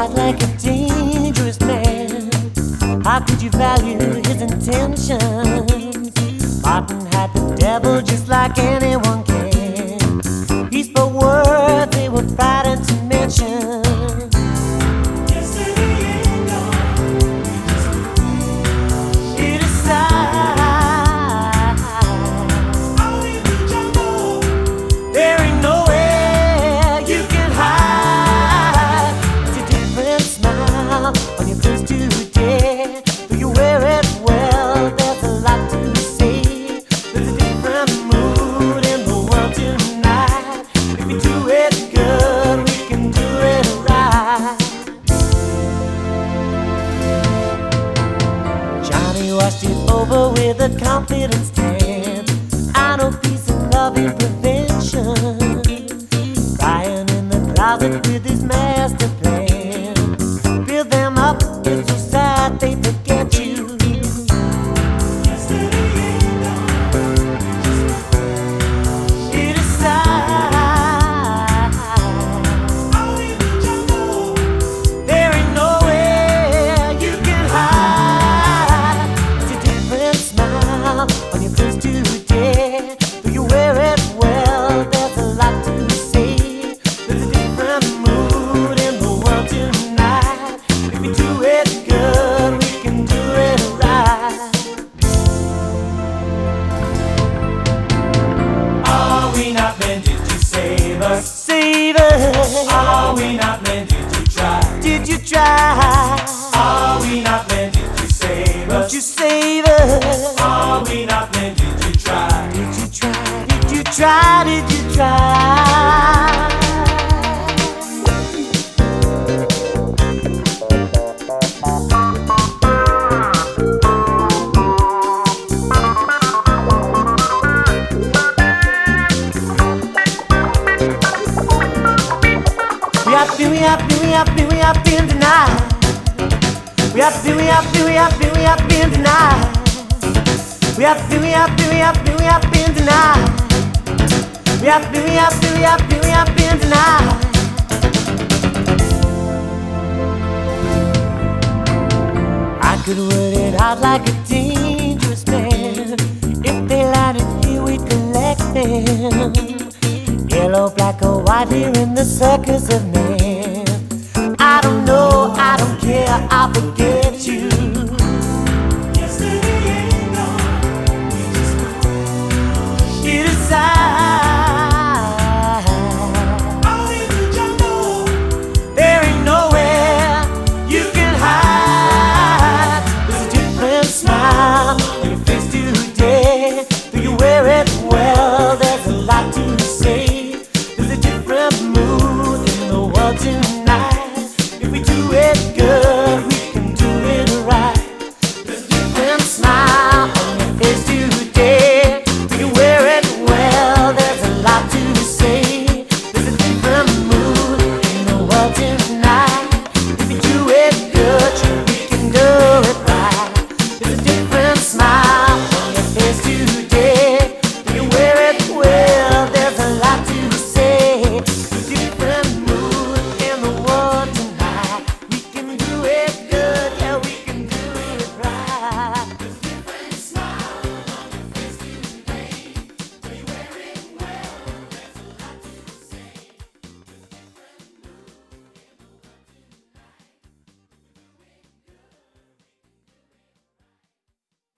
hide like a dangerous man? How could you value his intentions? Martin had the devil just like anyone can. He spoke words they were frightened to mention. Washed it over with a confidence tan. I know peace and love and prevention. Crying in the closet with his master plan. Build them up, it's so sad they forget you. Save us. Are we not meant to try? Did you try? Are we not meant to save us? Did you save us? Are we not meant to try? Did you try? Did you try? Did you try? We have been denied. We have been denied. We have been denied. We have been denied. I could word it out like a dangerous man. If they landed here, we'd collect them. Yellow, black, or white here in the circus of man. I don't know, I don't care, I'll forget you. Yesterday ain't gone. We just You decide. out in the jungle. There ain't nowhere you can hide. There's a different smile